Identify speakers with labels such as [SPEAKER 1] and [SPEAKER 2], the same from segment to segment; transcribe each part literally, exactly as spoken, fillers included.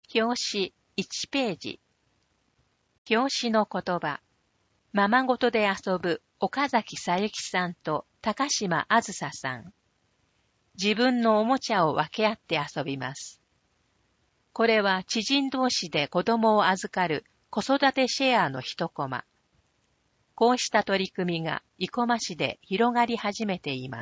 [SPEAKER 1] 表紙いちページ。表紙の言葉。ままごとで遊ぶ岡崎さゆきさんと高島あずささん。自分のおもちゃを分け合って遊びます。これは知人同士で子供を預かる子育てシェアの一コマ。こうした取り組みが生駒市で広がり始めています。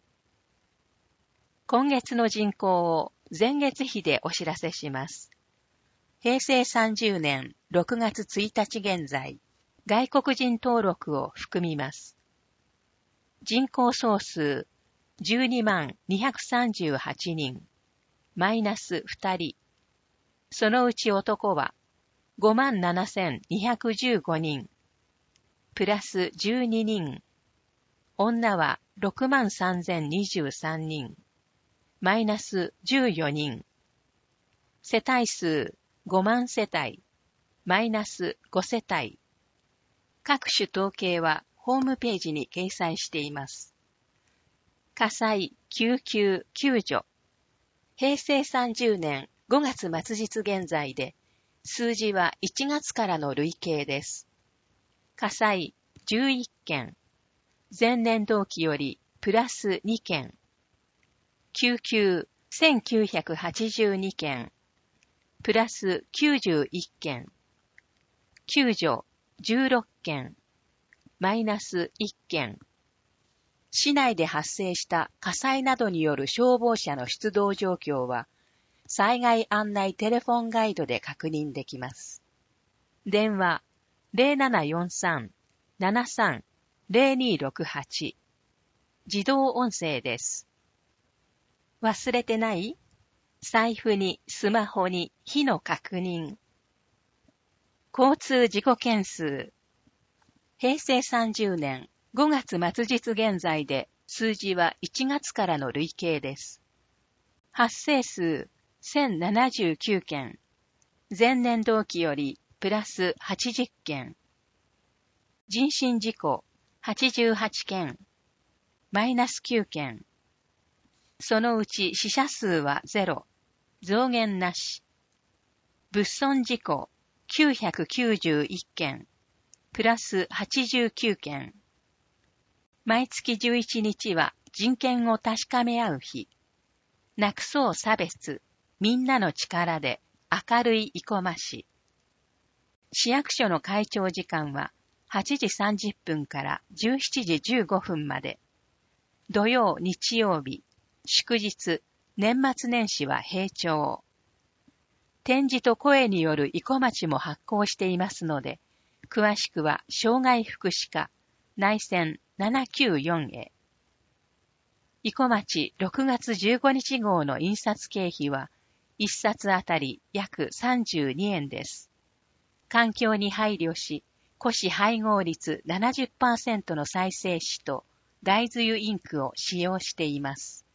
[SPEAKER 1] 今月の人口を前月比でお知らせします。平成さんじゅうねんろくがつついたち現在、外国人登録を含みます。人口総数じゅうにまんにひゃくさんじゅうはちにん、マイナスふたり。そのうち男はごまんななせんにひゃくじゅうごにん、プラスじゅうににん。女はろくまんさんぜんにじゅうさんにん、マイナスじゅうよにん。世帯数ごまん世帯、マイナスご世帯。各種統計はホームページに掲載しています。火災、救急、救助。平成さんじゅうねんごがつ末日現在で、数字はいちがつからの累計です。火災じゅういっけん、前年同期よりプラスにけん。救急せんきゅうひゃくはちじゅうにけん、プラスきゅうじゅういっけん。救助じゅうろっけん、マイナスいっけん。市内で発生した火災などによる消防車の出動状況は、災害案内テレフォンガイドで確認できます。電話 ゼロななよんさん ななさん ゼロにろくはち。自動音声です。忘れてない？財布にスマホに火の確認。交通事故件数。平成さんじゅうねんごがつ末日現在で数字はいちがつからの累計です。発生数せんななじゅうきゅうけん。前年同期よりプラスはちじゅっけん。人身事故はちじゅうはちけん。マイナスきゅうけん。そのうち死者数はゼロ。増減なし。物損事故きゅうひゃくきゅうじゅういっけん。プラスはちじゅうきゅうけん。毎月じゅういちにちは人権を確かめ合う日。なくそう差別。みんなの力で明るい生駒市。市役所の会長時間ははちじさんじゅっぷんからじゅうしちじじゅうごふんまで。土曜、日曜日、祝日、年末年始は閉庁。点字と声による生駒町も発行していますので、詳しくは障害福祉課内線ななきゅうよんへ。生駒町ろくがつじゅうごにち号の印刷経費はいっさつあたり約さんじゅうにえんです。環境に配慮し、古紙配合率 ななじゅっパーセント の再生紙と大豆油インクを使用しています。